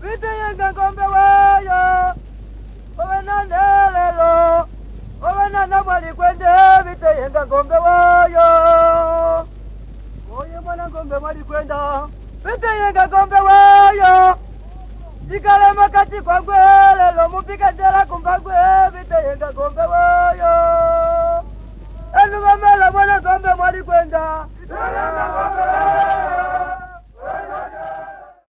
Vitenga ngombe wayo. Wana nelelo. Wana na mwali kwende vitenga ngombe wayo. Oye mwana ngombe mwali kwenda. Vitenga ngombe wayo. Jikale makati kwa gwele lo mupika jela kumbagwe vitenga ngombe wayo.